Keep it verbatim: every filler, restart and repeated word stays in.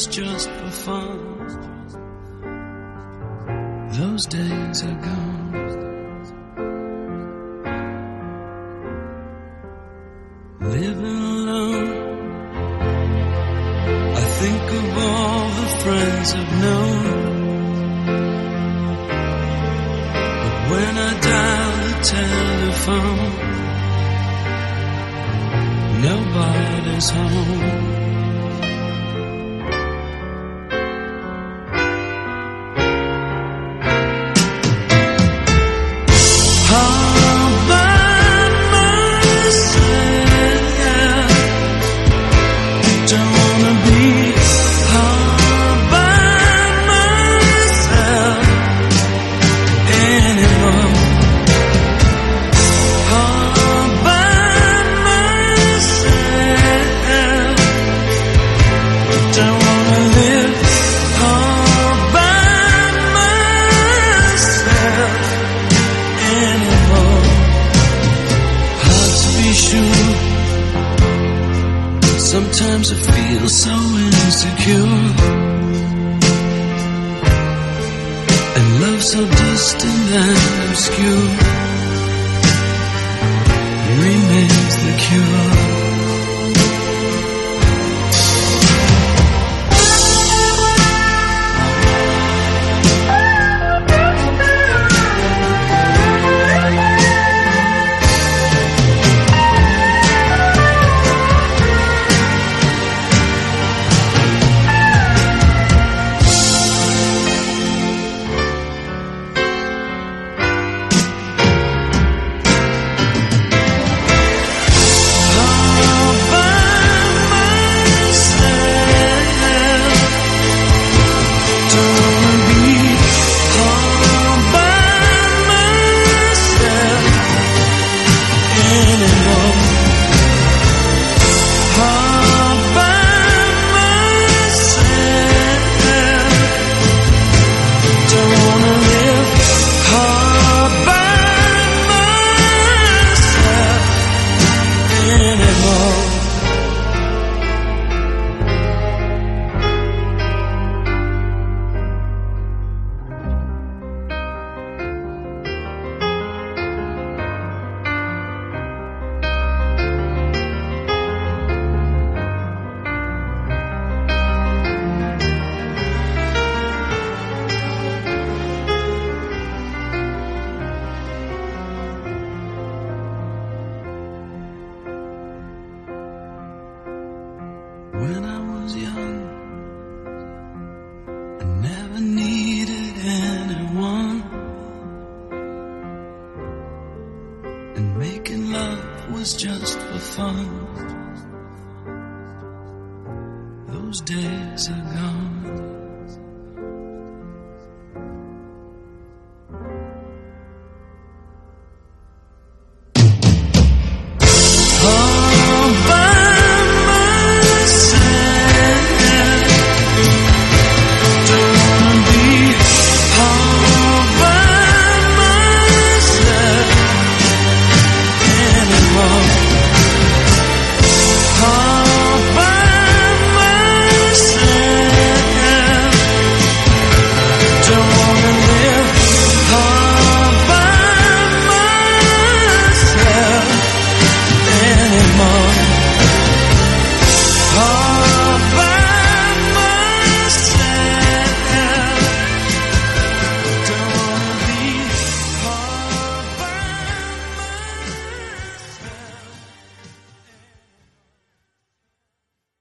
was just for fun. Those days are gone. Living alone, I think of all the friends I've known. But when I dial the telephone, nobody's home. Sometimes I feel so insecure, and love so distant and obscure remains the cure. When I was young, I never needed anyone, and making love was just for fun. Those days are gone.